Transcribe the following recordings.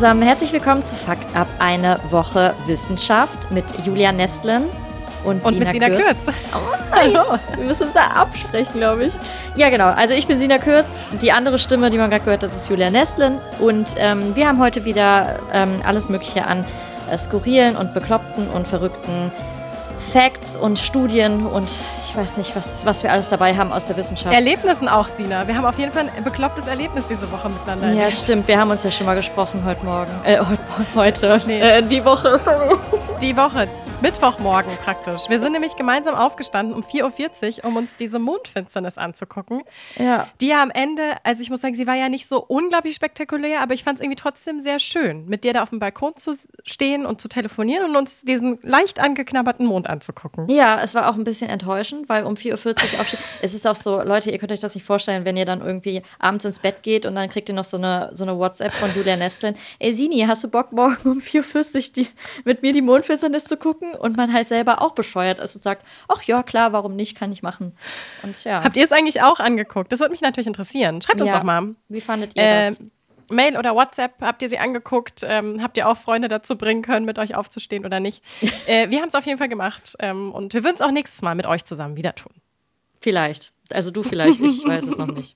zusammen, herzlich willkommen zu Fakt Up, eine Woche Wissenschaft mit Julia Nestlin und mit Sina Kürz. Oh nein, wir müssen es da absprechen, glaube ich. Ja, genau, also ich bin Sina Kürz, die andere Stimme, die man gerade gehört hat, ist Julia Nestlin und wir haben heute wieder alles Mögliche an skurrilen und bekloppten und verrückten Facts und Studien und ich weiß nicht, was wir alles dabei haben aus der Wissenschaft. Erlebnissen auch, Sina. Wir haben auf jeden Fall ein beklopptes Erlebnis diese Woche miteinander. Ja, stimmt. Wir haben uns ja schon mal gesprochen heute. Nee. Die Woche, sorry. Die Woche. Mittwochmorgen praktisch. Wir sind nämlich gemeinsam aufgestanden um 4.40 Uhr, um uns diese Mondfinsternis anzugucken. Ja. Die ja am Ende, also ich muss sagen, sie war ja nicht so unglaublich spektakulär, aber ich fand es irgendwie trotzdem sehr schön, mit dir da auf dem Balkon zu stehen und zu telefonieren und uns diesen leicht angeknabberten Mond anzugucken. Ja, es war auch ein bisschen enttäuschend, weil um 4.40 Uhr aufstehen. Es ist auch so, Leute, ihr könnt euch das nicht vorstellen, wenn ihr dann irgendwie abends ins Bett geht und dann kriegt ihr noch so eine WhatsApp von Julia Nestlin. Ey, Sini, hast du Bock, morgen um 4.40 Uhr mit mir die Mondfinsternis zu gucken? Und man halt selber auch bescheuert ist und sagt, ach ja, klar, warum nicht, kann ich machen. Und ja. Habt ihr es eigentlich auch angeguckt? Das würde mich natürlich interessieren. Schreibt uns doch mal. Wie fandet ihr das? Mail oder WhatsApp, habt ihr sie angeguckt? Habt ihr auch Freunde dazu bringen können, mit euch aufzustehen oder nicht? Wir haben es auf jeden Fall gemacht und wir würden es auch nächstes Mal mit euch zusammen wieder tun. Vielleicht. Also du vielleicht, ich weiß es noch nicht.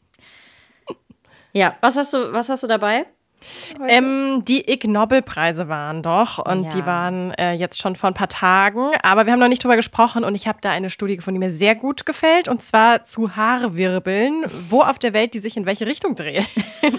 Ja, was hast du dabei? Die Ig Nobelpreise waren doch und die waren jetzt schon vor ein paar Tagen, aber wir haben noch nicht drüber gesprochen und ich habe da eine Studie gefunden, die mir sehr gut gefällt und zwar zu Haarwirbeln, wo auf der Welt die sich in welche Richtung drehen.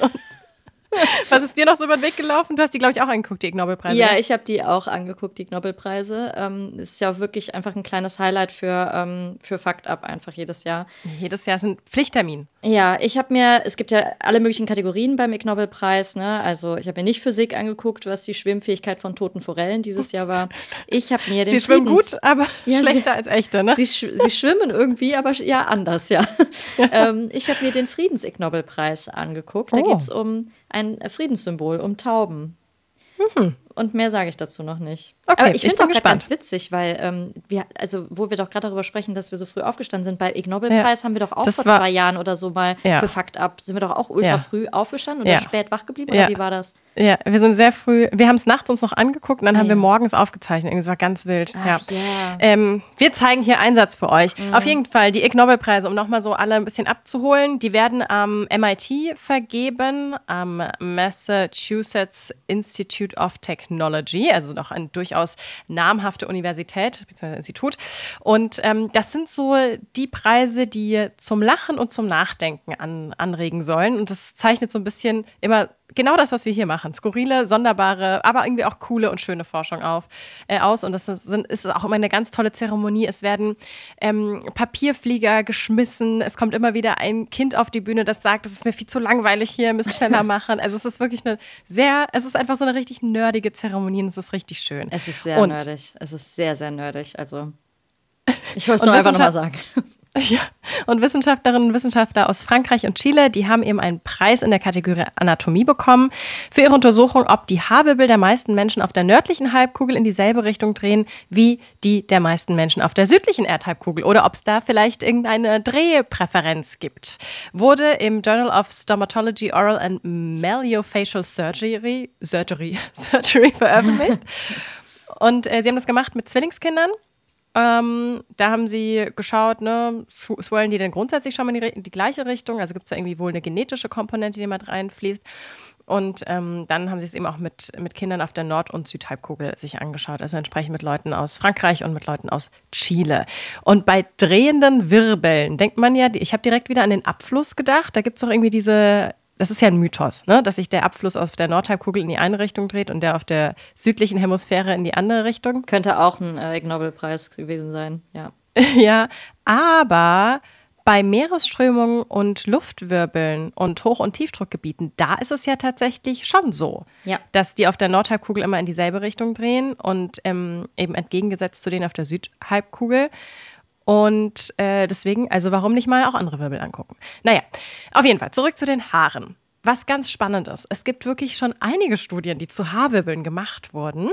Was ist dir noch so über den Weg gelaufen? Du hast die, glaube ich, auch angeguckt, die Ig Nobelpreise. Ja, ich habe die auch angeguckt, die Ig Nobelpreise. Ist ja auch wirklich einfach ein kleines Highlight für Fakt Up einfach jedes Jahr. Jedes Jahr ist ein Pflichttermin. Ja, es gibt ja alle möglichen Kategorien beim Ig Nobelpreis, ne? Also ich habe mir nicht Physik angeguckt, was die Schwimmfähigkeit von toten Forellen dieses Jahr war. Ich habe mir den Sie schwimmen gut, aber schlechter als echte, ne? Sie schwimmen irgendwie, aber ja, anders, ja. Ich habe mir den Friedens-Ig Nobelpreis angeguckt. Da geht es um ein Friedenssymbol, um Tauben. Und mehr sage ich dazu noch nicht. Okay, aber ich finde es auch gespannt. ganz witzig, weil wo wir doch gerade darüber sprechen, dass wir so früh aufgestanden sind, bei Ig Nobelpreis haben wir doch auch vor 2 Jahren oder so mal für Fakt Up, sind wir doch auch ultra früh aufgestanden oder spät wach geblieben oder wie war das? Ja, wir sind sehr früh, wir haben es nachts uns noch angeguckt und dann haben wir morgens aufgezeichnet. Das war ganz wild. Wir zeigen hier Einsatz für euch. Auf jeden Fall die Ig Nobelpreise, um nochmal so alle ein bisschen abzuholen, die werden am MIT vergeben, am Massachusetts Institute of Technology, also noch eine durchaus namhafte Universität bzw. Institut. Und das sind so die Preise, die zum Lachen und zum Nachdenken anregen sollen. Und das zeichnet so ein bisschen immer genau das, was wir hier machen. Skurrile, sonderbare, aber irgendwie auch coole und schöne Forschung aus. Und das ist auch immer eine ganz tolle Zeremonie. Es werden Papierflieger geschmissen. Es kommt immer wieder ein Kind auf die Bühne, das sagt, es ist mir viel zu langweilig hier, müsst schneller machen. Also es ist wirklich es ist einfach so eine richtig nerdige Zeremonie und es ist richtig schön. Es ist sehr nerdig. Es ist sehr, sehr nerdig. Also ich wollte es nur einfach nochmal sagen. Ja, und Wissenschaftlerinnen und Wissenschaftler aus Frankreich und Chile, die haben eben einen Preis in der Kategorie Anatomie bekommen für ihre Untersuchung, ob die Haarwirbel der meisten Menschen auf der nördlichen Halbkugel in dieselbe Richtung drehen wie die der meisten Menschen auf der südlichen Erdhalbkugel oder ob es da vielleicht irgendeine Drehpräferenz gibt. Wurde im Journal of Stomatology, Oral and Maxillofacial Surgery veröffentlicht. Und sie haben das gemacht mit Zwillingskindern. Da haben sie geschaut, ne, swirlen die denn grundsätzlich schon mal in die gleiche Richtung? Also gibt es da irgendwie wohl eine genetische Komponente, die mit reinfließt. Und dann haben sie es eben auch mit Kindern auf der Nord- und Südhalbkugel sich angeschaut. Also entsprechend mit Leuten aus Frankreich und mit Leuten aus Chile. Und bei drehenden Wirbeln denkt man ja, ich habe direkt wieder an den Abfluss gedacht. Da gibt es doch irgendwie das ist ja ein Mythos, ne? Dass sich der Abfluss auf der Nordhalbkugel in die eine Richtung dreht und der auf der südlichen Hemisphäre in die andere Richtung. Könnte auch ein Ig Nobelpreis gewesen sein, ja. Ja, aber bei Meeresströmungen und Luftwirbeln und Hoch- und Tiefdruckgebieten, da ist es ja tatsächlich schon so, dass die auf der Nordhalbkugel immer in dieselbe Richtung drehen und eben entgegengesetzt zu denen auf der Südhalbkugel. Und deswegen, also warum nicht mal auch andere Wirbel angucken? Naja, auf jeden Fall, zurück zu den Haaren. Was ganz spannend ist, es gibt wirklich schon einige Studien, die zu Haarwirbeln gemacht wurden.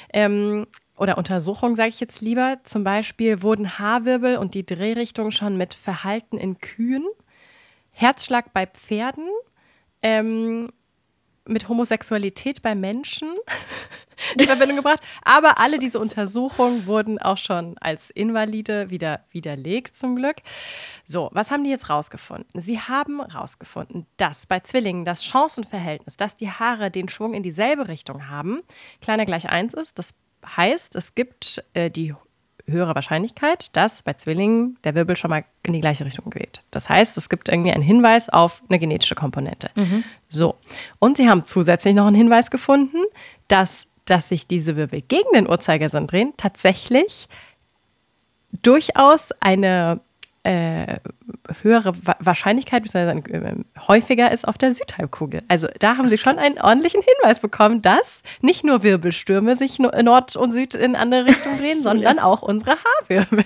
Oder Untersuchungen, sage ich jetzt lieber. Zum Beispiel wurden Haarwirbel und die Drehrichtung schon mit Verhalten in Kühen, Herzschlag bei Pferden, mit Homosexualität bei Menschen in Verbindung gebracht. Aber alle diese Untersuchungen wurden auch schon als Invalide widerlegt, zum Glück. So, was haben die jetzt rausgefunden? Sie haben rausgefunden, dass bei Zwillingen das Chancenverhältnis, dass die Haare den Schwung in dieselbe Richtung haben, kleiner gleich 1 ist. Das heißt, es gibt die höhere Wahrscheinlichkeit, dass bei Zwillingen der Wirbel schon mal in die gleiche Richtung geht. Das heißt, es gibt irgendwie einen Hinweis auf eine genetische Komponente. So. Und sie haben zusätzlich noch einen Hinweis gefunden, dass sich diese Wirbel gegen den Uhrzeigersinn drehen, tatsächlich durchaus eine höhere Wahrscheinlichkeit, beziehungsweise häufiger ist auf der Südhalbkugel. Also da haben sie schon einen ordentlichen Hinweis bekommen, dass nicht nur Wirbelstürme sich Nord und Süd in andere Richtungen drehen, sondern auch unsere Haarwirbel.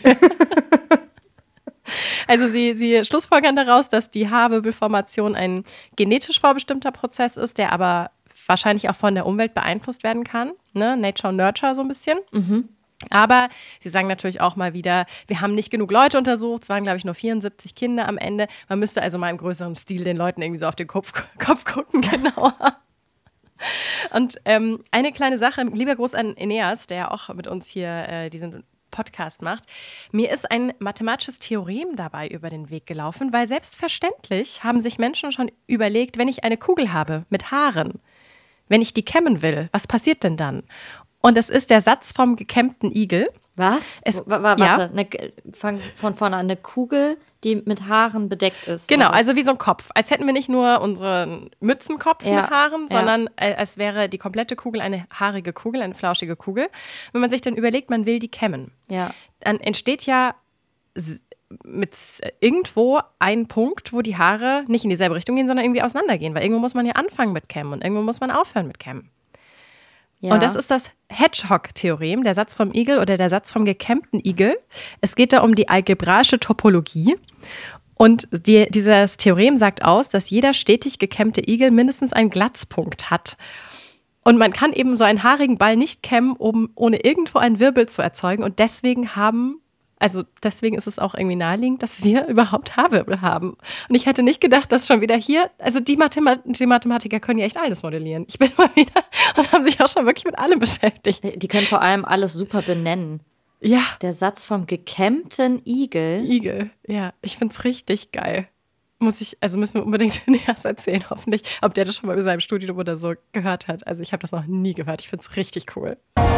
Also sie schlussfolgern daraus, dass die Haarwirbelformation ein genetisch vorbestimmter Prozess ist, der aber wahrscheinlich auch von der Umwelt beeinflusst werden kann. Ne? Nature und Nurture so ein bisschen. Aber sie sagen natürlich auch mal wieder, wir haben nicht genug Leute untersucht, es waren, glaube ich, nur 74 Kinder am Ende. Man müsste also mal im größeren Stil den Leuten irgendwie so auf den Kopf gucken, genauer. Und eine kleine Sache, lieber Gruß an Eneas, der ja auch mit uns hier diesen Podcast macht. Mir ist ein mathematisches Theorem dabei über den Weg gelaufen, weil selbstverständlich haben sich Menschen schon überlegt, wenn ich eine Kugel habe mit Haaren, wenn ich die kämmen will, was passiert denn dann? Und es ist der Satz vom gekämmten Igel. Was? Warte, von vorne an, eine Kugel, die mit Haaren bedeckt ist. Genau, also wie so ein Kopf. Als hätten wir nicht nur unseren Mützenkopf mit Haaren, sondern als wäre die komplette Kugel eine haarige Kugel, eine flauschige Kugel. Wenn man sich dann überlegt, man will die kämmen, dann entsteht ja mit irgendwo ein Punkt, wo die Haare nicht in dieselbe Richtung gehen, sondern irgendwie auseinandergehen. Weil irgendwo muss man ja anfangen mit Kämmen und irgendwo muss man aufhören mit Kämmen. Ja. Und das ist das Hedgehog-Theorem, der Satz vom Igel oder der Satz vom gekämmten Igel. Es geht da um die algebraische Topologie. Und dieses Theorem sagt aus, dass jeder stetig gekämmte Igel mindestens einen Glatzpunkt hat. Und man kann eben so einen haarigen Ball nicht kämmen, ohne irgendwo einen Wirbel zu erzeugen. Und deswegen ist es auch irgendwie naheliegend, dass wir überhaupt Haarwirbel haben. Und ich hätte nicht gedacht, dass schon wieder hier, also die Mathematiker können ja echt alles modellieren. Ich bin mal wieder und haben sich auch schon wirklich mit allem beschäftigt. Die können vor allem alles super benennen. Ja. Der Satz vom gekämmten Igel. Igel, ja. Ich find's richtig geil. Müssen wir unbedingt Eneas erzählen, hoffentlich, ob der das schon mal über seinem Studium oder so gehört hat. Also ich habe das noch nie gehört. Ich find's richtig cool.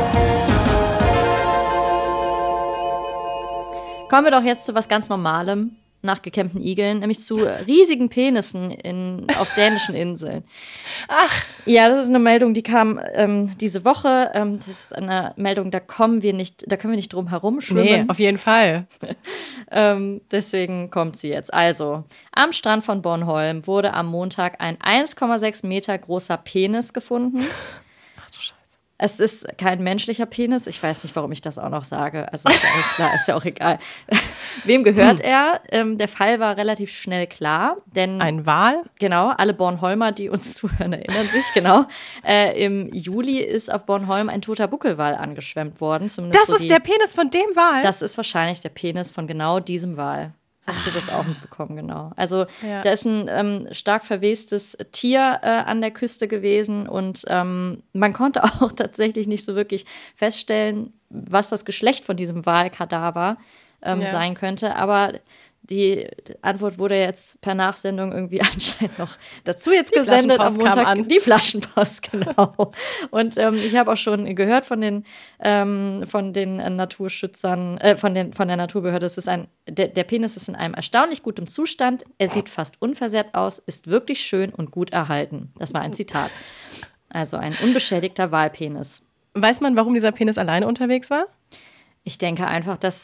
Kommen wir doch jetzt zu was ganz Normalem nach gekämmten Igeln, nämlich zu riesigen Penissen auf dänischen Inseln. Ach. Ja, das ist eine Meldung, die kam diese Woche. Das ist eine Meldung, da können wir nicht drum herum schwimmen. Nee, auf jeden Fall. Deswegen kommt sie jetzt. Also, am Strand von Bornholm wurde am Montag ein 1,6 Meter großer Penis gefunden. Es ist kein menschlicher Penis. Ich weiß nicht, warum ich das auch noch sage. Also ist ja auch klar, ist ja auch egal. Wem gehört er? Der Fall war relativ schnell klar. Denn ein Wal? Genau, alle Bornholmer, die uns zuhören, erinnern sich, genau. Im Juli ist auf Bornholm ein toter Buckelwal angeschwemmt worden. Das ist der Penis von dem Wal? Das ist wahrscheinlich der Penis von genau diesem Wal. Hast du das auch mitbekommen, genau. Also da ist ein stark verwestes Tier an der Küste gewesen und man konnte auch tatsächlich nicht so wirklich feststellen, was das Geschlecht von diesem Walkadaver sein könnte. Aber die Antwort wurde jetzt per Nachsendung irgendwie anscheinend noch dazu jetzt gesendet am Montag. Die Flaschenpost, genau. Und ich habe auch schon gehört von den Naturschützern, von der Naturbehörde, der Penis ist in einem erstaunlich gutem Zustand. Er sieht fast unversehrt aus, ist wirklich schön und gut erhalten. Das war ein Zitat. Also ein unbeschädigter Walpenis. Weiß man, warum dieser Penis alleine unterwegs war? Ich denke einfach, dass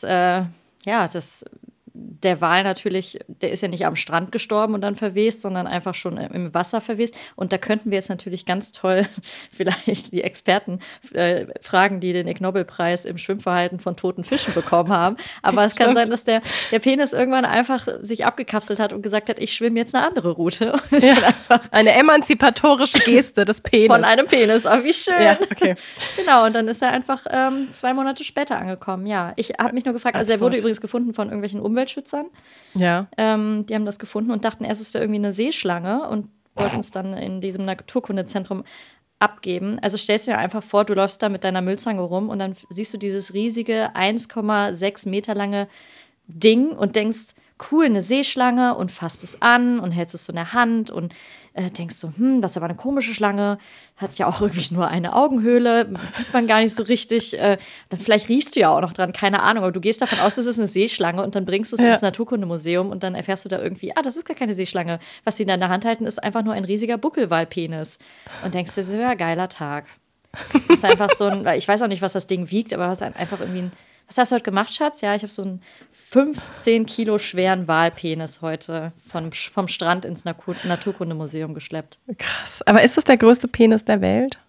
der Wal natürlich, der ist ja nicht am Strand gestorben und dann verwest, sondern einfach schon im Wasser verwest. Und da könnten wir jetzt natürlich ganz toll vielleicht die Experten fragen, die den Ig Nobel-Preis im Schwimmverhalten von toten Fischen bekommen haben. Aber es kann sein, dass der Penis irgendwann einfach sich abgekapselt hat und gesagt hat, ich schwimme jetzt eine andere Route. Und eine emanzipatorische Geste des Penis. Von einem Penis. Oh, wie schön. Ja, okay. Genau, und dann ist er einfach 2 Monate später angekommen. Ja, ich habe mich nur gefragt, also er wurde übrigens gefunden von irgendwelchen Umweltschützern. Ja. Die haben das gefunden und dachten erst, es wäre irgendwie eine Seeschlange und wollten es dann in diesem Naturkundezentrum abgeben. Also stellst du dir einfach vor, du läufst da mit deiner Müllzange rum und dann siehst du dieses riesige 1,6 Meter lange Ding und denkst, cool, eine Seeschlange und fasst es an und hältst es so in der Hand und denkst so, das ist aber eine komische Schlange, hat ja auch irgendwie nur eine Augenhöhle, sieht man gar nicht so richtig. Dann vielleicht riechst du ja auch noch dran, keine Ahnung, aber du gehst davon aus, das ist eine Seeschlange und dann bringst du es ins Naturkundemuseum und dann erfährst du da irgendwie, das ist gar keine Seeschlange. Was sie da in der Hand halten, ist einfach nur ein riesiger Buckelwalpenis. Und denkst dir so, ja, geiler Tag. Das ist einfach so ich weiß auch nicht, was das Ding wiegt, aber es ist einfach irgendwie was hast du heute gemacht, Schatz? Ja, ich habe so einen 15 Kilo schweren Walpenis heute vom Strand ins Naturkundemuseum geschleppt. Krass. Aber ist das der größte Penis der Welt?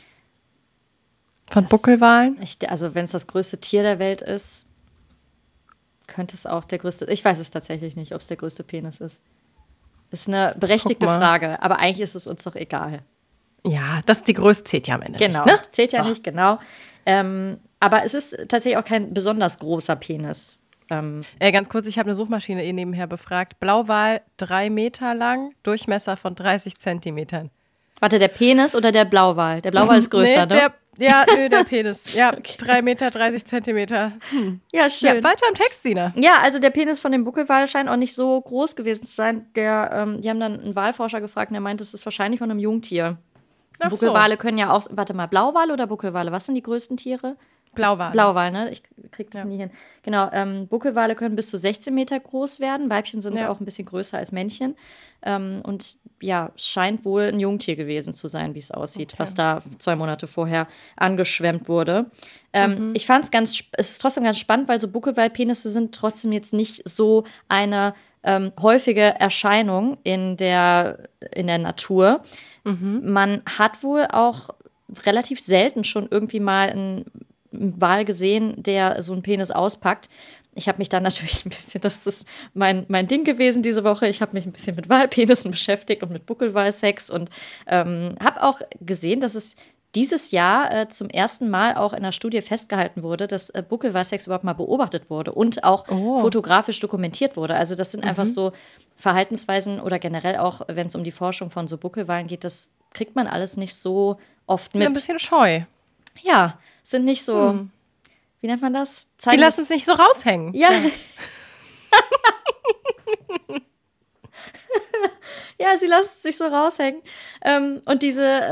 Von Buckelwalen? Also wenn es das größte Tier der Welt ist, könnte es auch der größte. Ich weiß es tatsächlich nicht, ob es der größte Penis ist. Ist eine berechtigte Frage, aber eigentlich ist es uns doch egal. Ja, die Größe zählt ja am Ende. Genau, nicht, ne? Zählt ja nicht, genau. Aber es ist tatsächlich auch kein besonders großer Penis. Ganz kurz, ich habe eine Suchmaschine nebenher befragt. Blauwal 3 Meter lang, Durchmesser von 30 Zentimetern. Warte, der Penis oder der Blauwal? Der Blauwal ist größer, ne? Der Penis. Ja, okay. 3 Meter, 30 Zentimeter. Ja, schön. Ja, weiter im Text, Sina. Ja, also der Penis von dem Buckelwal scheint auch nicht so groß gewesen zu sein. Die haben dann einen Walforscher gefragt und der meinte, es ist wahrscheinlich von einem Jungtier. Buckelwale können ja auch, warte mal, Blauwale oder Buckelwale? Was sind die größten Tiere? Blauwale. Blauwal, ne? Ich krieg das nie hin. Genau, Buckelwale können bis zu 16 Meter groß werden. Weibchen sind auch ein bisschen größer als Männchen. Und ja, es scheint wohl ein Jungtier gewesen zu sein, wie es aussieht, was da 2 Monate vorher angeschwemmt wurde. Ich fand es ist trotzdem ganz spannend, weil so Buckelwalpenisse sind trotzdem jetzt nicht so eine häufige Erscheinung in der Natur. Man hat wohl auch relativ selten schon irgendwie mal einen Wal gesehen, der so einen Penis auspackt. Ich habe mich dann natürlich ein bisschen, das ist mein Ding gewesen diese Woche, ich habe mich ein bisschen mit Walpenissen beschäftigt und mit Buckelwalsex und habe auch gesehen, dass es dieses Jahr zum ersten Mal auch in einer Studie festgehalten wurde, dass Buckelwalsex überhaupt mal beobachtet wurde und auch fotografisch dokumentiert wurde. Also das sind einfach so Verhaltensweisen oder generell auch, wenn es um die Forschung von so Buckelwalen geht, das kriegt man alles nicht so oft mit. Ein bisschen scheu. Ja, sind nicht so, wie nennt man das? Die lassen es nicht so raushängen. Ja. Ja, sie lassen es sich so raushängen. Und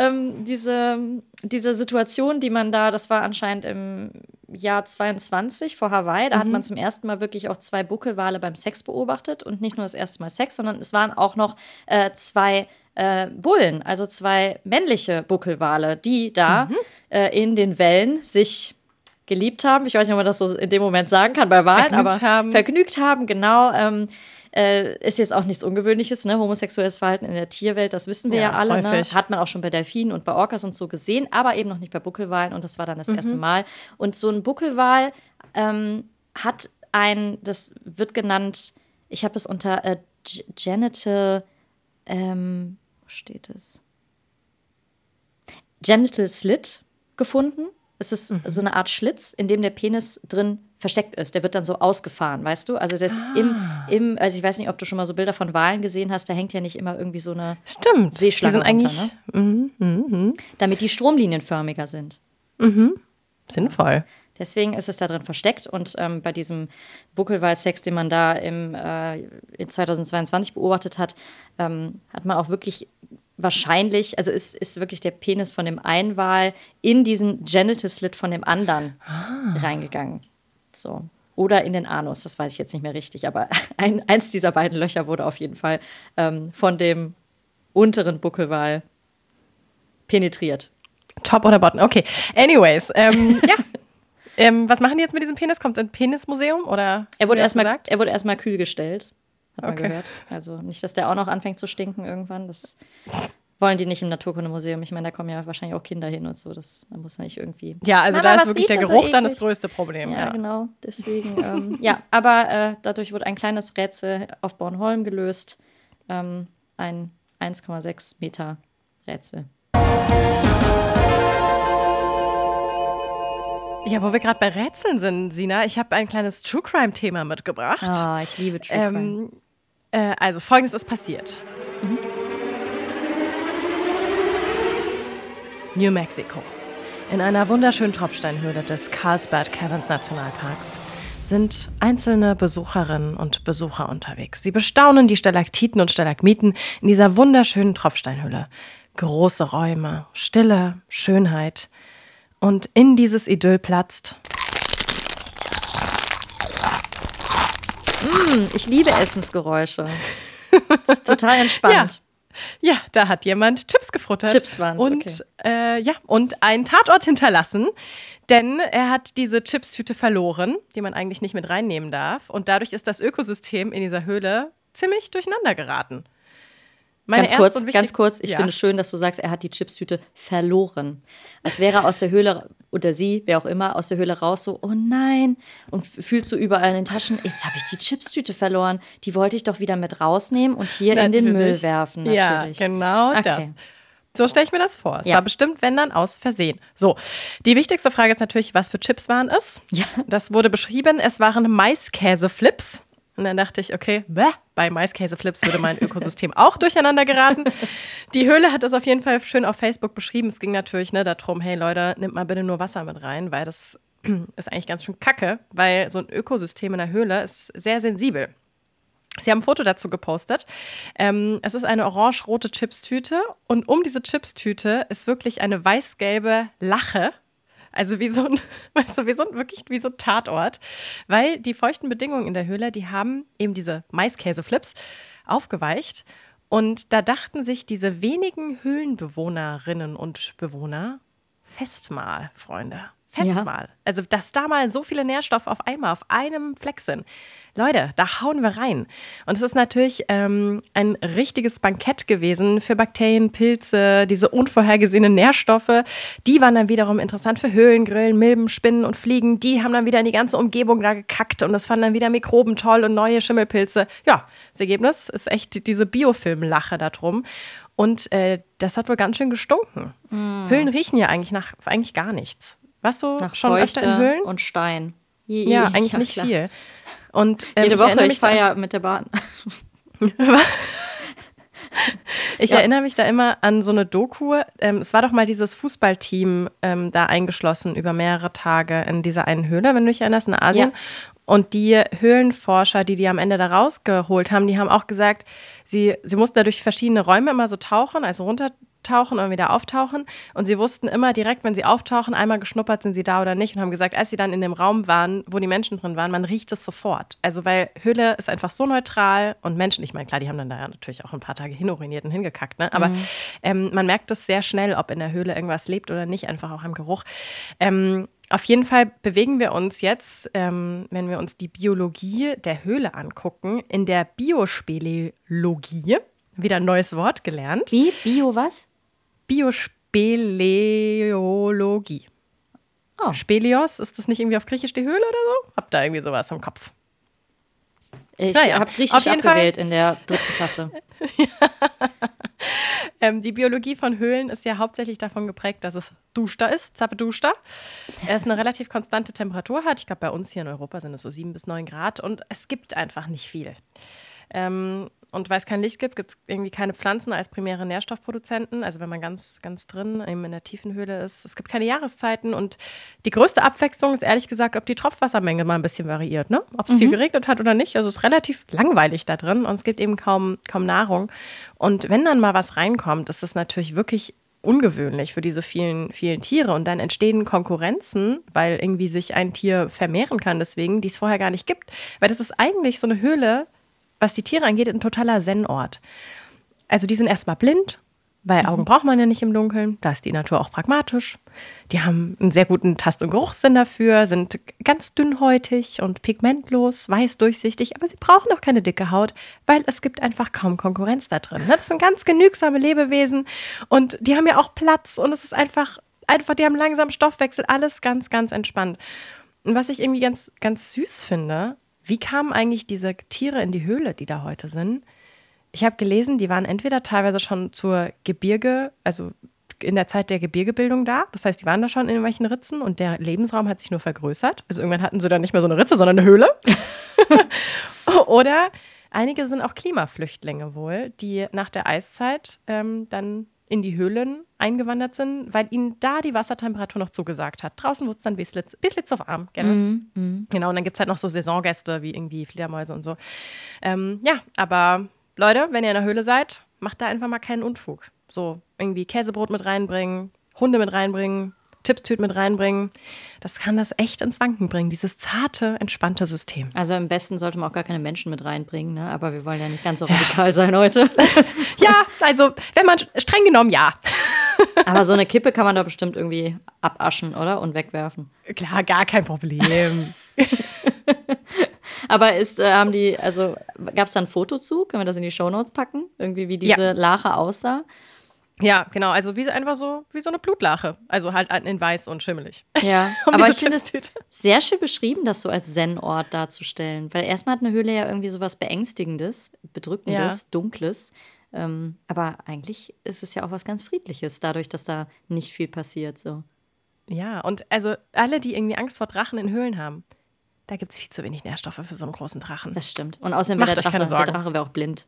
diese Situation, die man da, das war anscheinend im Jahr 22 vor Hawaii, da hat man zum ersten Mal wirklich auch 2 Buckelwale beim Sex beobachtet. Und nicht nur das erste Mal Sex, sondern es waren auch noch 2 Bullen, also 2 männliche Buckelwale, die da in den Wellen sich geliebt haben. Ich weiß nicht, ob man das so in dem Moment sagen kann bei Walen, vergnügt haben, genau. Ist jetzt auch nichts Ungewöhnliches, ne? Homosexuelles Verhalten in der Tierwelt, das wissen wir ja alle. Ne? Hat man auch schon bei Delfinen und bei Orcas und so gesehen, aber eben noch nicht bei Buckelwalen und das war dann das erste Mal. Und so ein Buckelwal hat das wird genannt, ich habe es unter Genital, wo steht es? Genital Slit gefunden. Es ist so eine Art Schlitz, in dem der Penis drin versteckt ist. Der wird dann so ausgefahren, weißt du? Also das also ich weiß nicht, ob du schon mal so Bilder von Walen gesehen hast, da hängt ja nicht immer irgendwie so eine Seeschlange runter, ne? Damit die stromlinienförmiger sind. Sinnvoll. Deswegen ist es da drin versteckt und bei diesem Buckelwalsex, den man da in 2022 beobachtet hat, hat man auch wirklich wahrscheinlich, also ist wirklich der Penis von dem einen Wal in diesen Genital Slit von dem anderen reingegangen. So. Oder in den Anus, das weiß ich jetzt nicht mehr richtig, aber eins dieser beiden Löcher wurde auf jeden Fall von dem unteren Buckelwal penetriert. Top oder Bottom, okay. Anyways, was machen die jetzt mit diesem Penis? Kommt es ein Penismuseum oder? Er wurde erstmal kühl gestellt. Hat man gehört. Also nicht, dass der auch noch anfängt zu stinken irgendwann. Das wollen die nicht im Naturkundemuseum. Ich meine, da kommen ja wahrscheinlich auch Kinder hin und so. Man muss ja nicht irgendwie. Ja, also da ist wirklich der Geruch so dann das größte Problem. Ja, genau. Deswegen, aber dadurch wurde ein kleines Rätsel auf Bornholm gelöst. Ein 1,6 Meter Rätsel. Ja, wo wir gerade bei Rätseln sind, Sina, ich habe ein kleines True-Crime-Thema mitgebracht. Ich liebe True Crime. Also, Folgendes ist passiert. New Mexico. In einer wunderschönen Tropfsteinhöhle des Carlsbad Caverns Nationalparks sind einzelne Besucherinnen und Besucher unterwegs. Sie bestaunen die Stalaktiten und Stalagmiten in dieser wunderschönen Tropfsteinhöhle. Große Räume, Stille, Schönheit. Und in dieses Idyll platzt... Ich liebe Essensgeräusche. Das ist total entspannt. Ja, da hat jemand Chips gefuttert. Chips waren's, und, und einen Tatort hinterlassen, denn er hat diese Chipstüte verloren, die man eigentlich nicht mit reinnehmen darf. Und dadurch ist das Ökosystem in dieser Höhle ziemlich durcheinander geraten. Ganz kurz, ich finde es schön, dass du sagst, er hat die Chipstüte verloren. Als wäre er aus der Höhle, oder sie, wer auch immer, aus der Höhle raus, so, oh nein, und fühlt so überall in den Taschen, jetzt habe ich die Chipstüte verloren. Die wollte ich doch wieder mit rausnehmen und hier in den Müll werfen, natürlich. Ja, genau das. So stelle ich mir das vor. Es war bestimmt, wenn dann, aus Versehen. So, die wichtigste Frage ist natürlich, was für Chips waren es? Ja. Das wurde beschrieben, es waren Maiskäseflips. Und dann dachte ich, okay, bei Maiskäseflips würde mein Ökosystem auch durcheinander geraten. Die Höhle hat das auf jeden Fall schön auf Facebook beschrieben. Es ging natürlich darum, hey Leute, nehmt mal bitte nur Wasser mit rein, weil das ist eigentlich ganz schön kacke, weil so ein Ökosystem in der Höhle ist sehr sensibel. Sie haben ein Foto dazu gepostet. Es ist eine orange-rote Chipstüte und um diese Chipstüte ist wirklich eine weiß-gelbe Lache. Also wie so ein Tatort. Weil die feuchten Bedingungen in der Höhle, die haben eben diese Maiskäseflips aufgeweicht. Und da dachten sich diese wenigen Höhlenbewohnerinnen und Bewohner, Festmahl, Freunde. Festmahl. Ja. Also, dass da mal so viele Nährstoffe auf einmal, auf einem Fleck sind. Leute, da hauen wir rein. Und es ist natürlich ein richtiges Bankett gewesen für Bakterien, Pilze, diese unvorhergesehenen Nährstoffe. Die waren dann wiederum interessant für Höhlengrillen, Milben, Spinnen und Fliegen. Die haben dann wieder in die ganze Umgebung da gekackt und das fanden dann wieder Mikroben toll und neue Schimmelpilze. Ja, das Ergebnis ist echt diese Biofilmlache da drum. Und das hat wohl ganz schön gestunken. Höhlen riechen ja eigentlich gar nichts. Warst du nach schon Feuchte öfter in Höhlen? Und Stein. Ja, eigentlich nicht viel. Und, jede Woche, ich fahre ja mit der Bahn. Ich erinnere mich da immer an so eine Doku. Es war doch mal dieses Fußballteam da eingeschlossen über mehrere Tage in dieser einen Höhle, wenn du dich erinnerst, in Asien. Ja. Und die Höhlenforscher, die am Ende da rausgeholt haben, die haben auch gesagt, sie mussten da durch verschiedene Räume immer so tauchen, also runtertauchen und wieder auftauchen. Und sie wussten immer direkt, wenn sie auftauchen, einmal geschnuppert, sind sie da oder nicht. Und haben gesagt, als sie dann in dem Raum waren, wo die Menschen drin waren, man riecht es sofort. Also weil Höhle ist einfach so neutral und Menschen, ich meine, klar, die haben dann da ja natürlich auch ein paar Tage hinuriniert und hingekackt, ne? Aber man merkt das sehr schnell, ob in der Höhle irgendwas lebt oder nicht, einfach auch am Geruch. Auf jeden Fall bewegen wir uns jetzt, wenn wir uns die Biologie der Höhle angucken, in der Biospeleologie. Wieder ein neues Wort gelernt. Wie? Bio was? Biospeleologie. Oh. Speleos, ist das nicht irgendwie auf Griechisch die Höhle oder so? Hab da irgendwie sowas im Kopf. Ich habe Griechisch abgewählt in der 3. Klasse. Die Biologie von Höhlen ist ja hauptsächlich davon geprägt, dass es duster ist, Zappeduster. Es eine relativ konstante Temperatur hat. Ich glaube, bei uns hier in Europa sind es so 7 bis 9 Grad und es gibt einfach nicht viel. Und weil es kein Licht gibt, gibt es irgendwie keine Pflanzen als primäre Nährstoffproduzenten. Also wenn man ganz, ganz drin eben in der tiefen Höhle ist. Es gibt keine Jahreszeiten und die größte Abwechslung ist ehrlich gesagt, ob die Tropfwassermenge mal ein bisschen variiert, ne? Ob es viel geregnet hat oder nicht. Also es ist relativ langweilig da drin und es gibt eben kaum Nahrung. Und wenn dann mal was reinkommt, ist das natürlich wirklich ungewöhnlich für diese vielen, vielen Tiere. Und dann entstehen Konkurrenzen, weil irgendwie sich ein Tier vermehren kann deswegen, die es vorher gar nicht gibt. Weil das ist eigentlich so eine Höhle, was die Tiere angeht, ein totaler Zen-Ort. Also die sind erstmal blind, weil Augen braucht man ja nicht im Dunkeln. Da ist die Natur auch pragmatisch. Die haben einen sehr guten Tast- und Geruchssinn dafür, sind ganz dünnhäutig und pigmentlos, weiß durchsichtig, aber sie brauchen auch keine dicke Haut, weil es gibt einfach kaum Konkurrenz da drin. Das sind ganz genügsame Lebewesen und die haben ja auch Platz und es ist einfach, die haben langsamen Stoffwechsel, alles ganz, ganz entspannt. Und was ich irgendwie ganz, ganz süß finde, wie kamen eigentlich diese Tiere in die Höhle, die da heute sind? Ich habe gelesen, die waren entweder teilweise schon zur Gebirge, also in der Zeit der Gebirgebildung da. Das heißt, die waren da schon in irgendwelchen Ritzen und der Lebensraum hat sich nur vergrößert. Also irgendwann hatten sie dann nicht mehr so eine Ritze, sondern eine Höhle. Oder einige sind auch Klimaflüchtlinge wohl, die nach der Eiszeit dann in die Höhlen eingewandert sind, weil ihnen da die Wassertemperatur noch zugesagt hat. Draußen wurde es dann bis auf warm. Genau, und dann gibt es halt noch so Saisongäste wie irgendwie Fledermäuse und so. Ja, aber Leute, wenn ihr in der Höhle seid, macht da einfach mal keinen Unfug. So irgendwie Käsebrot mit reinbringen, Hunde mit reinbringen, Chipstüten mit reinbringen. Das kann das echt ins Wanken bringen, dieses zarte, entspannte System. Also am besten sollte man auch gar keine Menschen mit reinbringen, ne? Aber wir wollen ja nicht ganz so radikal sein heute. Ja, also wenn man streng genommen, ja. Aber so eine Kippe kann man da bestimmt irgendwie abaschen, oder? Und wegwerfen. Klar, gar kein Problem. Aber gab es da ein Foto zu? Können wir das in die Shownotes packen? Irgendwie, wie diese Lache aussah? Ja, genau. Also einfach so wie so eine Blutlache. Also halt in weiß und schimmelig. Ja, aber ich finde es sehr schön beschrieben, das so als Zen-Ort darzustellen. Weil erstmal hat eine Höhle ja irgendwie so was Beängstigendes, Bedrückendes, Dunkles. Aber eigentlich ist es ja auch was ganz Friedliches, dadurch, dass da nicht viel passiert. So. Ja, und also alle, die irgendwie Angst vor Drachen in Höhlen haben, da gibt es viel zu wenig Nährstoffe für so einen großen Drachen. Das stimmt. Und außerdem wäre der Drache wäre auch blind.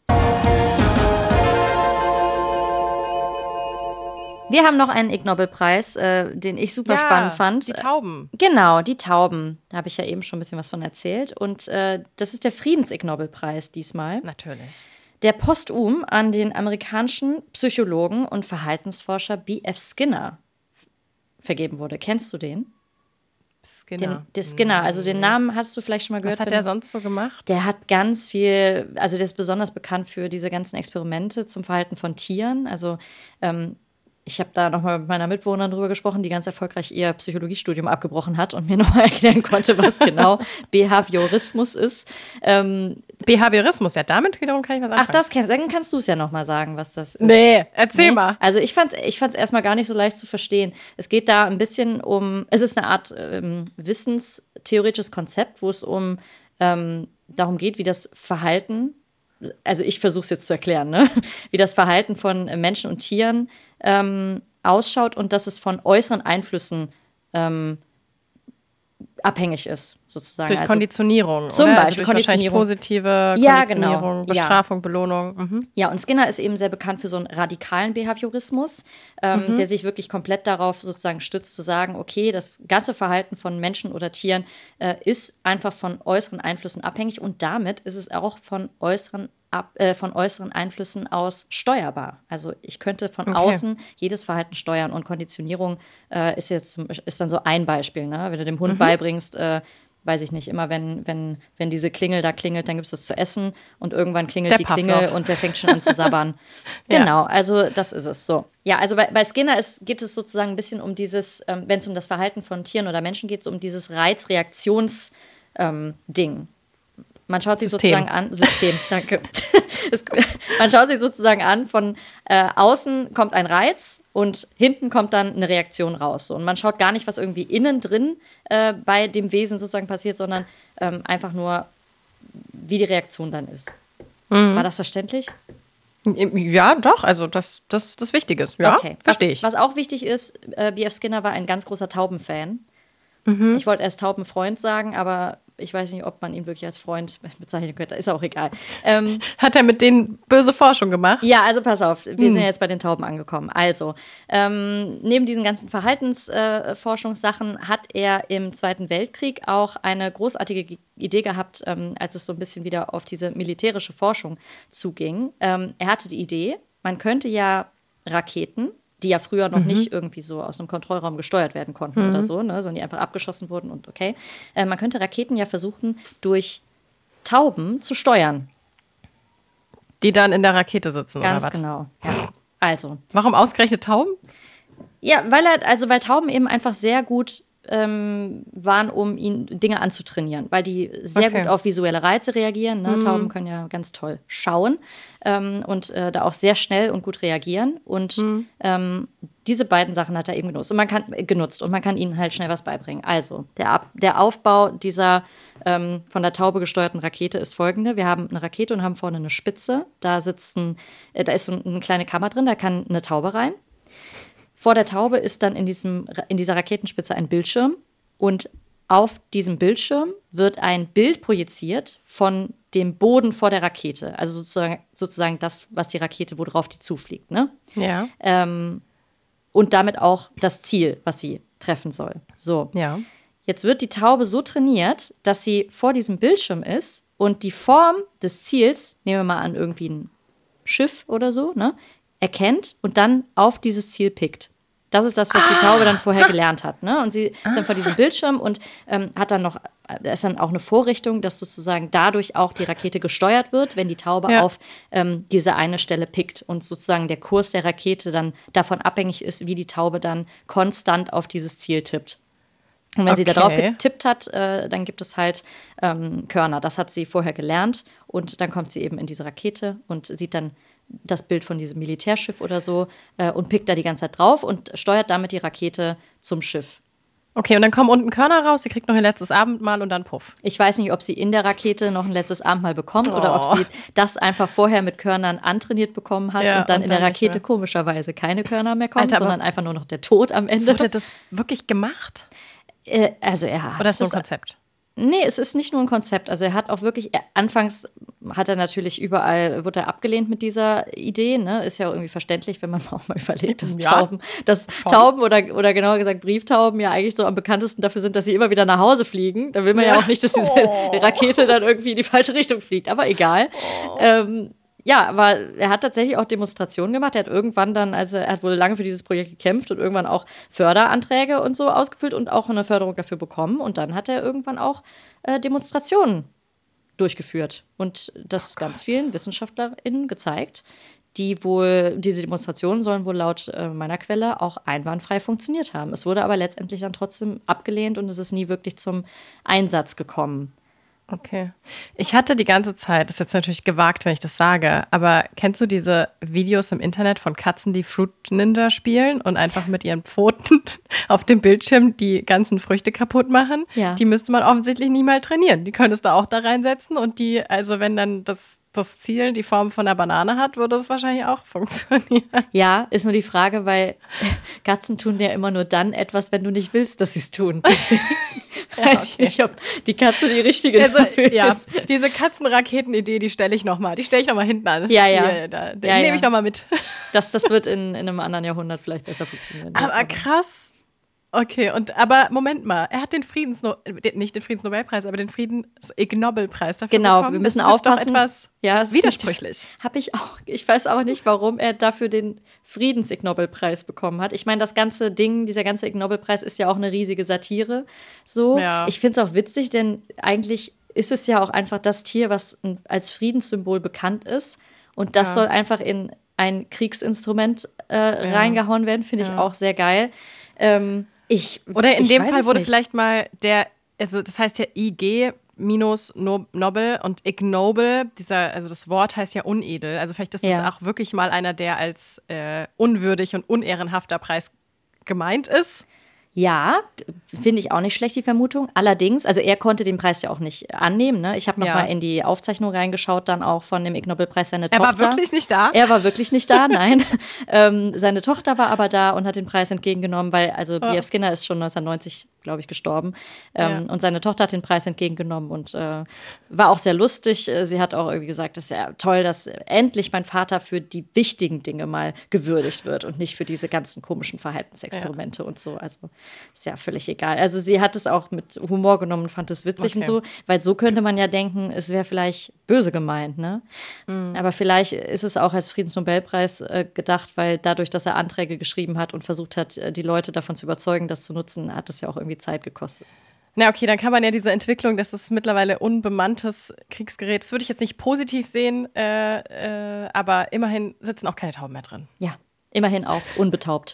Wir haben noch einen Ig Nobel-Preis, den ich super spannend fand. Die Tauben. Genau, die Tauben. Da habe ich ja eben schon ein bisschen was von erzählt. Und das ist der Friedens-Ig Nobel-Preis diesmal. Natürlich. Der posthum an den amerikanischen Psychologen und Verhaltensforscher B.F. Skinner vergeben wurde. Kennst du den? Skinner. Der Skinner, also den Namen hast du vielleicht schon mal gehört. Was hat der sonst so gemacht? Der hat ganz viel, also der ist besonders bekannt für diese ganzen Experimente zum Verhalten von Tieren. Also ich habe da nochmal mit meiner Mitbewohnerin drüber gesprochen, die ganz erfolgreich ihr Psychologiestudium abgebrochen hat und mir nochmal erklären konnte, was genau Behaviorismus ist. Behaviorismus, ja, damit wiederum kann ich was anfangen. Dann kannst du es ja nochmal sagen, was das ist. Nee, erzähl mal. Also ich fand's erstmal gar nicht so leicht zu verstehen. Es geht da ein bisschen es ist eine Art wissenstheoretisches Konzept, wo es darum geht, wie das Verhalten, also ich versuche es jetzt zu erklären, ne? Wie das Verhalten von Menschen und Tieren ausschaut und dass es von äußeren Einflüssen abhängig ist, sozusagen. Durch Konditionierung, zum oder? Beispiel durch Konditionierung. Positive Konditionierung, Bestrafung, Belohnung. Mhm. Ja, und Skinner ist eben sehr bekannt für so einen radikalen Behaviorismus, der sich wirklich komplett darauf sozusagen stützt, zu sagen, okay, das ganze Verhalten von Menschen oder Tieren ist einfach von äußeren Einflüssen abhängig und damit ist es auch von äußeren Einflüssen aus steuerbar. Also ich könnte von außen jedes Verhalten steuern und Konditionierung ist dann so ein Beispiel. Ne? Wenn du dem Hund beibringst, weiß ich nicht, immer wenn diese Klingel da klingelt, dann gibt es das zu essen und irgendwann klingelt die Klingel und der fängt schon an zu sabbern. Genau, also das ist es so. Ja, also bei Skinner geht es sozusagen ein bisschen um dieses, wenn es um das Verhalten von Tieren oder Menschen geht, so um dieses Reiz-Reaktions-Ding. Man schaut sich sozusagen an, System, danke. Man schaut sich sozusagen an, von außen kommt ein Reiz und hinten kommt dann eine Reaktion raus. So. Und man schaut gar nicht, was irgendwie innen drin bei dem Wesen sozusagen passiert, sondern einfach nur, wie die Reaktion dann ist. War das verständlich? Ja, doch, also das wichtig ist. Ja, okay. Verstehe ich. Was auch wichtig ist, B.F. Skinner war ein ganz großer Taubenfan. Ich wollte erst Taubenfreund sagen, aber ich weiß nicht, ob man ihn wirklich als Freund bezeichnen könnte. Ist auch egal. Hat er mit denen böse Forschung gemacht? Ja, also pass auf, wir sind jetzt bei den Tauben angekommen. Also, neben diesen ganzen Verhaltensforschungssachen hat er im Zweiten Weltkrieg auch eine großartige Idee gehabt, als es so ein bisschen wieder auf diese militärische Forschung zuging. Er hatte die Idee, man könnte ja Raketen, die ja früher noch nicht irgendwie so aus einem Kontrollraum gesteuert werden konnten oder so, ne, sondern die einfach abgeschossen wurden und okay. Man könnte Raketen ja versuchen, durch Tauben zu steuern. Die dann in der Rakete sitzen, ganz oder was? Genau, ja. Also. Warum ausgerechnet Tauben? Ja, weil Tauben eben einfach sehr gut waren, um ihn Dinge anzutrainieren, weil die sehr gut auf visuelle Reize reagieren. Ne? Tauben können ja ganz toll schauen und da auch sehr schnell und gut reagieren. Und diese beiden Sachen hat er eben genutzt. Und man kann ihnen halt schnell was beibringen. Also, der Aufbau dieser von der Taube gesteuerten Rakete ist folgende. Wir haben eine Rakete und haben vorne eine Spitze. Da ist so eine kleine Kammer drin, da kann eine Taube rein. Vor der Taube ist dann in dieser Raketenspitze ein Bildschirm und auf diesem Bildschirm wird ein Bild projiziert von dem Boden vor der Rakete. Also sozusagen das, was die Rakete, worauf die zufliegt. Ne? Ja. Und damit auch das Ziel, was sie treffen soll. So. Ja. Jetzt wird die Taube so trainiert, dass sie vor diesem Bildschirm ist und die Form des Ziels, nehmen wir mal an, irgendwie ein Schiff oder so, ne, erkennt und dann auf dieses Ziel pickt. Das ist das, was die Taube dann vorher gelernt hat. Ne? Und sie ist dann vor diesem Bildschirm und hat dann noch, da ist dann auch eine Vorrichtung, dass sozusagen dadurch auch die Rakete gesteuert wird, wenn die Taube auf diese eine Stelle pickt und sozusagen der Kurs der Rakete dann davon abhängig ist, wie die Taube dann konstant auf dieses Ziel tippt. Und wenn sie da drauf getippt hat, dann gibt es halt Körner. Das hat sie vorher gelernt und dann kommt sie eben in diese Rakete und sieht dann das Bild von diesem Militärschiff oder so und pickt da die ganze Zeit drauf und steuert damit die Rakete zum Schiff. Okay, und dann kommen unten Körner raus, sie kriegt noch ihr letztes Abendmahl und dann puff. Ich weiß nicht, ob sie in der Rakete noch ein letztes Abendmahl bekommt oder ob sie das einfach vorher mit Körnern antrainiert bekommen hat und dann in der Rakete komischerweise keine Körner mehr kommen, sondern einfach nur noch der Tod am Ende. Wurde das wirklich gemacht? Also er hat oder ist das nur ein Konzept? Nee, es ist nicht nur ein Konzept. Also er hat auch wirklich, anfangs hat er natürlich wurde er abgelehnt mit dieser Idee, ne? Ist ja irgendwie verständlich, wenn man auch mal überlegt, dass Tauben oder genauer gesagt Brieftauben ja eigentlich so am bekanntesten dafür sind, dass sie immer wieder nach Hause fliegen. Da will man ja auch nicht, dass diese Rakete dann irgendwie in die falsche Richtung fliegt, aber egal. Ja, aber er hat tatsächlich auch Demonstrationen gemacht. Er hat irgendwann dann, also er hat wohl lange für dieses Projekt gekämpft und irgendwann auch Förderanträge und so ausgefüllt und auch eine Förderung dafür bekommen. Und dann hat er irgendwann auch Demonstrationen durchgeführt und das ganz vielen WissenschaftlerInnen gezeigt, diese Demonstrationen sollen wohl laut meiner Quelle auch einwandfrei funktioniert haben. Es wurde aber letztendlich dann trotzdem abgelehnt und es ist nie wirklich zum Einsatz gekommen. Okay. Ich hatte die ganze Zeit, das ist jetzt natürlich gewagt, wenn ich das sage, aber kennst du diese Videos im Internet von Katzen, die Fruit Ninja spielen und einfach mit ihren Pfoten auf dem Bildschirm die ganzen Früchte kaputt machen? Ja. Die müsste man offensichtlich nie mal trainieren. Die könntest du auch da reinsetzen und die, also wenn dann das Ziel die Form von einer Banane hat, würde das wahrscheinlich auch funktionieren. Ja, ist nur die Frage, weil Katzen tun ja immer nur dann etwas, wenn du nicht willst, dass sie es tun. Deswegen weiß ich nicht, ob die Katze die richtige dafür ist. Diese Katzenraketen-Idee, die stelle ich nochmal hinten an. Ja. Die nehme ich nochmal mit. Das wird in einem anderen Jahrhundert vielleicht besser funktionieren. Aber krass. Okay, aber Moment mal, er hat nicht den Friedensnobelpreis, aber den Friedens-Ig Nobelpreis dafür bekommen. Genau, wir müssen aufpassen. Das ist doch etwas widersprüchlich. Habe ich auch. Ich weiß auch nicht, warum er dafür den Friedens-Ig Nobelpreis bekommen hat. Ich meine, das ganze Ding, dieser ganze Ig Nobelpreis ist ja auch eine riesige Satire. So, ja. Ich finde es auch witzig, denn eigentlich ist es ja auch einfach das Tier, was als Friedenssymbol bekannt ist. Und das soll einfach in ein Kriegsinstrument reingehauen werden, finde ich auch sehr geil. Oder in dem Fall wurde vielleicht mal also das heißt ja IG minus Nobel und ignoble, also das Wort heißt ja unedel. Also vielleicht ist das auch wirklich mal einer, der als unwürdig und unehrenhafter Preis gemeint ist. Ja, finde ich auch nicht schlecht, die Vermutung. Allerdings, also er konnte den Preis ja auch nicht annehmen. Ne? Ich habe noch mal in die Aufzeichnung reingeschaut, dann auch von dem Ig Nobelpreis seine Tochter. Er war wirklich nicht da? Er war wirklich nicht da, nein. Seine Tochter war aber da und hat den Preis entgegengenommen, weil B.F. Skinner ist schon 1990, glaube ich, gestorben. Und seine Tochter hat den Preis entgegengenommen und war auch sehr lustig. Sie hat auch irgendwie gesagt, das ist ja toll, dass endlich mein Vater für die wichtigen Dinge mal gewürdigt wird und nicht für diese ganzen komischen Verhaltensexperimente und so. Also ist ja völlig egal. Also sie hat es auch mit Humor genommen und fand es witzig und so, weil so könnte man ja denken, es wäre vielleicht böse gemeint, ne? Aber vielleicht ist es auch als Friedensnobelpreis gedacht, weil dadurch, dass er Anträge geschrieben hat und versucht hat, die Leute davon zu überzeugen, das zu nutzen, hat es ja auch irgendwie Zeit gekostet. Na okay, dann kann man ja diese Entwicklung, dass es mittlerweile unbemanntes Kriegsgerät, das würde ich jetzt nicht positiv sehen, aber immerhin sitzen auch keine Tauben mehr drin. Ja, immerhin auch unbetaubt.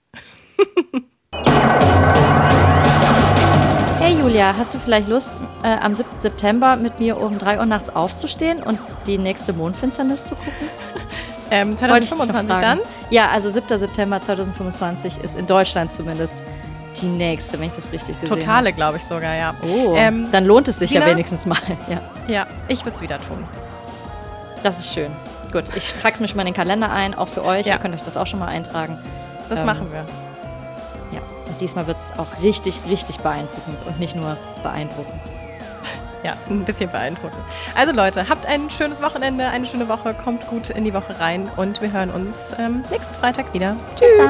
Hey Julia, hast du vielleicht Lust, am 7. September mit mir um 3 Uhr nachts aufzustehen und die nächste Mondfinsternis zu gucken? 2025 dann? Ja, also 7. September 2025 ist in Deutschland zumindest die nächste, wenn ich das richtig gesehen habe. Totale, glaube ich sogar, ja. Oh, dann lohnt es sich ja wenigstens mal. Ja, ich würde es wieder tun. Das ist schön. Gut, ich trage es mir schon mal in den Kalender ein, auch für euch. Ihr könnt euch das auch schon mal eintragen. Das machen wir. Ja, und diesmal wird es auch richtig, richtig beeindruckend und nicht nur beeindruckend. Ja, ein bisschen beeindruckend. Also Leute, habt ein schönes Wochenende, eine schöne Woche, kommt gut in die Woche rein und wir hören uns nächsten Freitag wieder. Tschüss. Bis dann.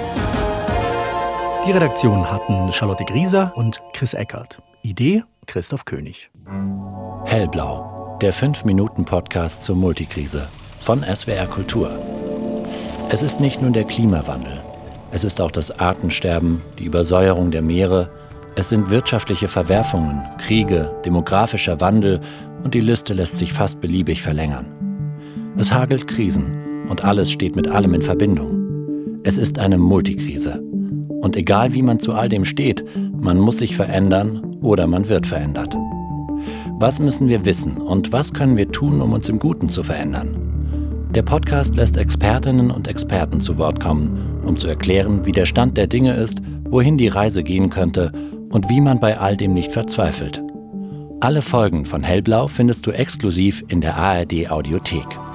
Die Redaktion hatten Charlotte Grieser und Chris Eckert. Idee Christoph König. Hellblau, der 5-Minuten-Podcast zur Multikrise von SWR Kultur. Es ist nicht nur der Klimawandel. Es ist auch das Artensterben, die Übersäuerung der Meere. Es sind wirtschaftliche Verwerfungen, Kriege, demografischer Wandel und die Liste lässt sich fast beliebig verlängern. Es hagelt Krisen und alles steht mit allem in Verbindung. Es ist eine Multikrise. Und egal wie man zu all dem steht, man muss sich verändern oder man wird verändert. Was müssen wir wissen und was können wir tun, um uns im Guten zu verändern? Der Podcast lässt Expertinnen und Experten zu Wort kommen, um zu erklären, wie der Stand der Dinge ist, wohin die Reise gehen könnte und wie man bei all dem nicht verzweifelt. Alle Folgen von Hellblau findest du exklusiv in der ARD Audiothek.